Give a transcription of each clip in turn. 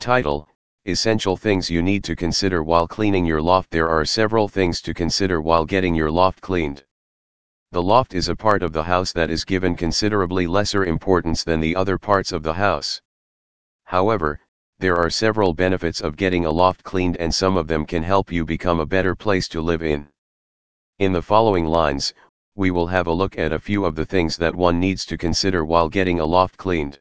Title: Essential things you need to consider while cleaning your loft. There are several things to consider while getting your loft cleaned. The loft is a part of the house that is given considerably lesser importance than the other parts of the house. However, there are several benefits of getting a loft cleaned, and some of them can help you become a better place to live in. In the following lines, we will have a look at a few of the things that one needs to consider while getting a loft cleaned.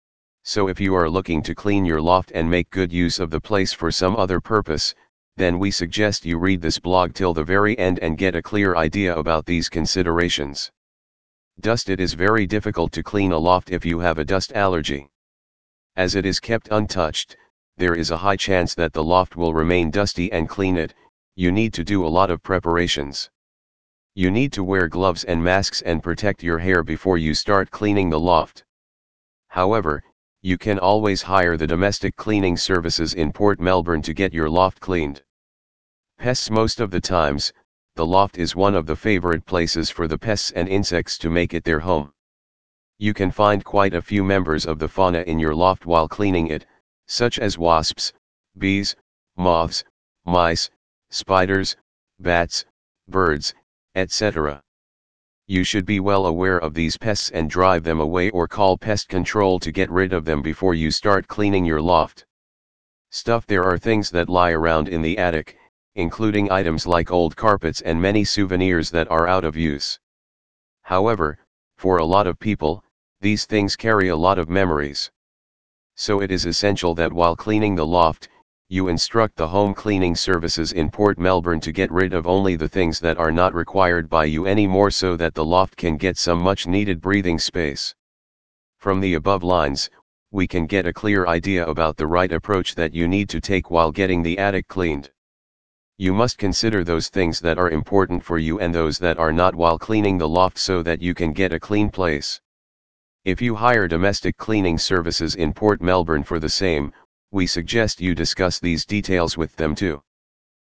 So if you are looking to clean your loft and make good use of the place for some other purpose, then we suggest you read this blog till the very end and get a clear idea about these considerations. Dust: it is very difficult to clean a loft if you have a dust allergy. As it is kept untouched, there is a high chance that the loft will remain dusty, and clean it, you need to do a lot of preparations. You need to wear gloves and masks and protect your hair before you start cleaning the loft. However, you can always hire the domestic cleaning services in Port Melbourne to get your loft cleaned. Pests: most of the times, the loft is one of the favorite places for the pests and insects to make it their home. You can find quite a few members of the fauna in your loft while cleaning it, such as wasps, bees, moths, mice, spiders, bats, birds, etc. You should be well aware of these pests and drive them away, or call pest control to get rid of them before you start cleaning your loft. Stuff: there are things that lie around in the attic, including items like old carpets and many souvenirs that are out of use. However, for a lot of people, these things carry a lot of memories. So it is essential that while cleaning the loft, you instruct the home cleaning services in Port Melbourne to get rid of only the things that are not required by you anymore, so that the loft can get some much needed breathing space. From the above lines, we can get a clear idea about the right approach that you need to take while getting the attic cleaned. You must consider those things that are important for you and those that are not while cleaning the loft, so that you can get a clean place. If you hire domestic cleaning services in Port Melbourne for the same, we suggest you discuss these details with them too.